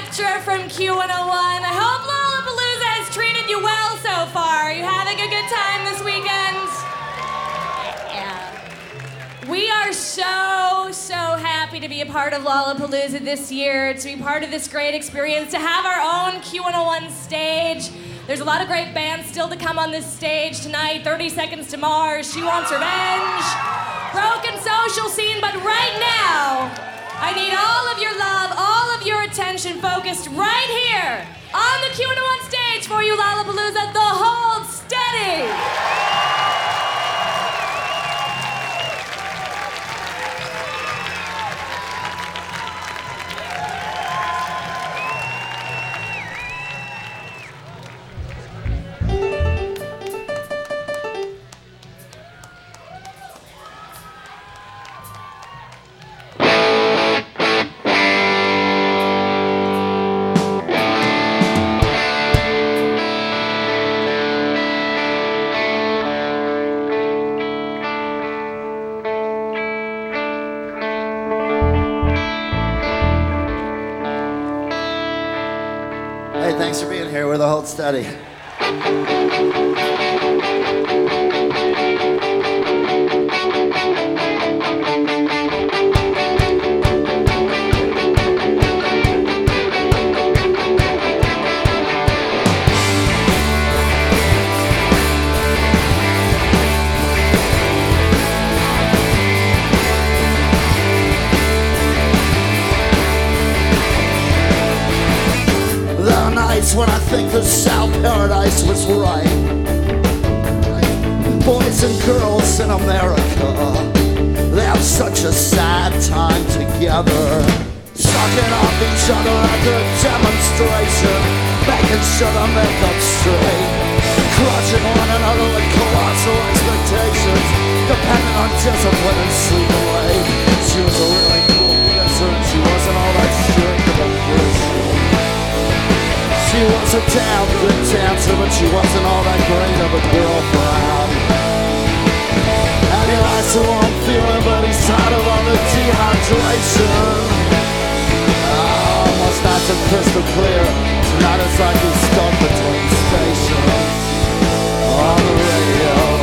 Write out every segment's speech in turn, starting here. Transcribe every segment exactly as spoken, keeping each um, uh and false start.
Electra from Q one oh one. I hope Lollapalooza has treated you well so far. Are you having a good time this weekend? Yeah. We are so, so happy to be a part of Lollapalooza this year, to be part of this great experience, to have our own Q one oh one stage. There's a lot of great bands still to come on this stage tonight. thirty Seconds to Mars, She Wants Revenge, Broken Social Scene, but right now, I need all of your love, all of your attention focused right here on the Q one oh one stage for you, Lollapalooza, the Hold Steady. Thanks for being here. We're the Hold Steady. When I think the South Paradise was right, boys and girls in America, they have such a sad time together, sucking off each other at the demonstration, making sure to make up straight, crushing one another with colossal expectations, depending on discipline and sleeping late. She was a really cool dancer and she wasn't all that strict of a Christian. She was a damn good dancer, but she wasn't all that great of a girlfriend. And he likes the warm feeling, but he's tired of all the dehydration. Oh, almost not so crystal clear. Tonight it's like he's stuck between stations on the radio.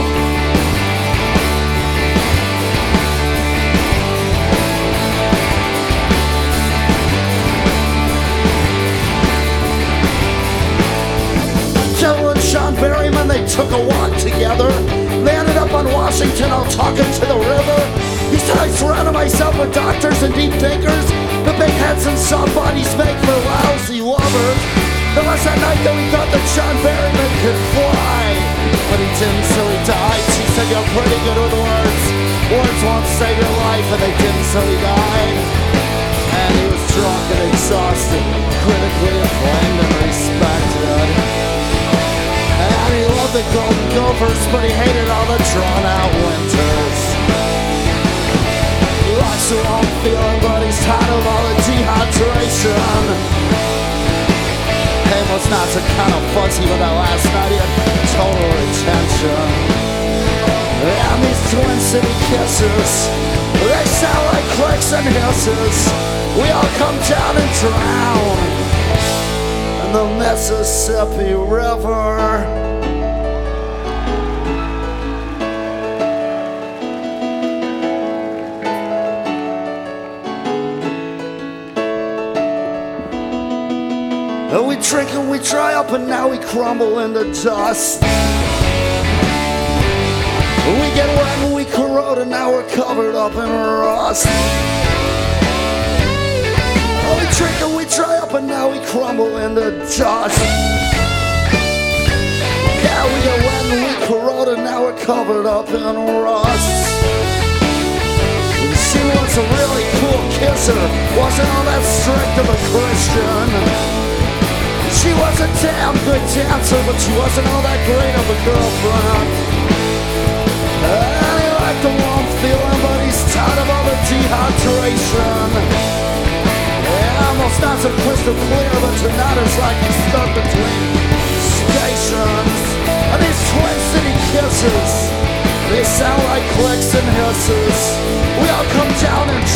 Joe and Sean Berryman, they took a walk together. They ended up on Washington, all talking to the river. He said, I surrounded myself with doctors and deep thinkers. The big heads and soft bodies make for lousy lovers. There was that night that we thought that Sean Berryman could fly, but he didn't, so he died. She said, you're pretty good with words. Words won't save your life, and they didn't, so he died. And he was drunk and exhausted, critically acclaimed and respected. And he loved the Golden Gophers, but he hated all the drawn-out winters. He likes the wrong feeling, but he's tired of all the dehydration. Hey, was not so kind of fuzzy, but that last night he had total retention. And these Twin City kisses, they sound like clicks and hisses. We all come down and drown in the Mississippi River. And we drink and we dry up and now we crumble into dust. We get wet and we corrode and now we're covered up in rust. Oh, we drink and we dry up and now we crumble into dust. Yeah, we get wet and we corrode and now we're covered up in rust. She was a really cool kisser, wasn't all that strict of a Christian. She was a damn good dancer, but she wasn't all that great of a girlfriend. And he liked the warm feeling, but he's tired of all the dehydration. Yeah, almost not so crystal clear, but tonight it's like he's stuck between stations. And these Twin City kisses, they sound like clicks and hisses. We all come down and